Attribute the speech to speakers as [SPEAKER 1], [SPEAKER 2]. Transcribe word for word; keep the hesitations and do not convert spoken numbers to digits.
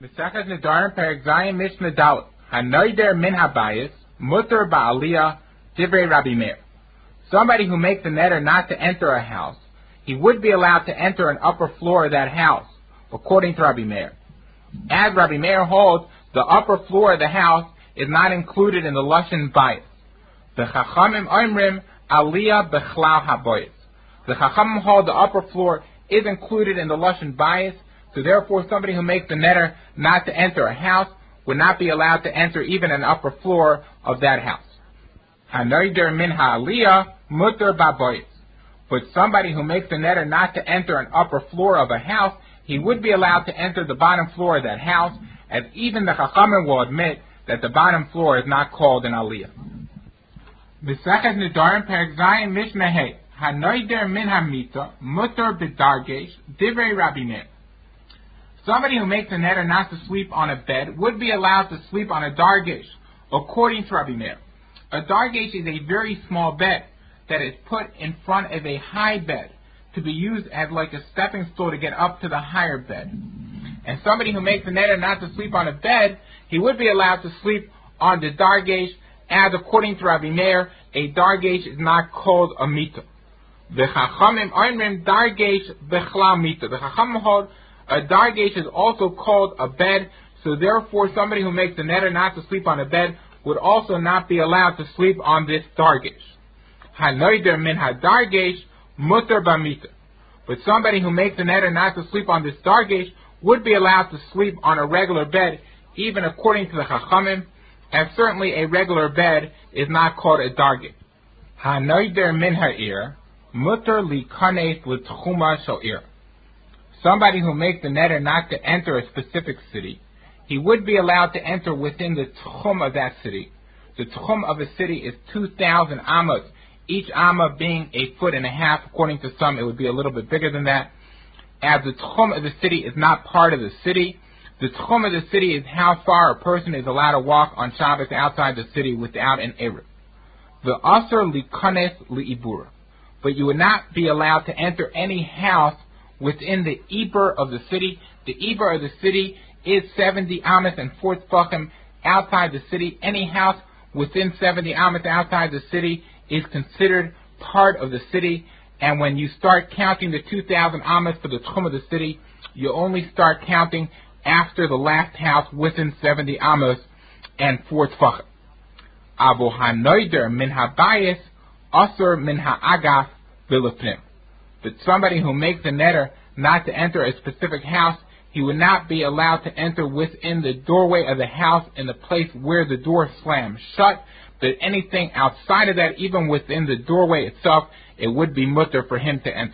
[SPEAKER 1] Mesachas Nedarim Perek Zayin Mishnah Dalet Hanoider Min Habayis Mutter Ba'aliyah Divrei Rabbi Meir. Somebody who makes a neder not to enter a house, he would be allowed to enter an upper floor of that house, according to Rabbi Meir. As Rabbi Meir holds, the upper floor of the house is not included in the Lashon Bayis. The Chachamim Oimrim Aliyah Bechlau Habayis. The Chachamim hold the upper floor is included in the Lashon Bayis, so therefore somebody who makes the neder not to enter a house would not be allowed to enter even an upper floor of that house. Hanoider min ha'aliyah mutter babayis. But somebody who makes the neder not to enter an upper floor of a house, he would be allowed to enter the bottom floor of that house, as even the Chachamim will admit that the bottom floor is not called an aliyah. Mesachas Nedarim Perek Zayin Mishnah Hey Hanoider min hamita mutter b'dargesh divrei Rabbi Meir. Somebody who makes a neder not to sleep on a bed would be allowed to sleep on a dargesh, according to Rabbi Meir. A dargesh is a very small bed that is put in front of a high bed to be used as like a stepping stool to get up to the higher bed. And somebody who makes a neder not to sleep on a bed, he would be allowed to sleep on the dargesh, as according to Rabbi Meir, a dargesh is not called a mita. The Chachamim Oimrim dargesh bechlau mita. The Chachamim hold a dargesh is also called a bed, so therefore somebody who makes a neder not to sleep on a bed would also not be allowed to sleep on this dargesh. Hanoider min hadargesh mutter b'mita. But somebody who makes a neder not to sleep on this dargesh would be allowed to sleep on a regular bed, even according to the Chachamim, and certainly a regular bed is not called a dargesh. Hanoider min ha'ir mutter likanes l'tchuma sha'ir. Somebody who makes the neder not to enter a specific city, he would be allowed to enter within the tchum of that city. The tchum of a city is two thousand amas, each amma being a foot and a half. According to some, it would be a little bit bigger than that. As the tchum of the city is not part of the city, the tchum of the city is how far a person is allowed to walk on Shabbos outside the city without an eruv. The asur likanes liibura. But you would not be allowed to enter any house within the Eber of the city. The Eber of the city is seventy amas and four tefachim outside the city. Any house within seventy amas outside the city is considered part of the city. And when you start counting the two thousand amas for the tchum of the city, you only start counting after the last house within seventy amas and four tefachim. Avo hanoider min habayis asur min ha'agaf v'lefnim. But somebody who makes a neder not to enter a specific house, he would not be allowed to enter within the doorway of the house in the place where the door slams shut. But anything outside of that, even within the doorway itself, it would be mutter for him to enter.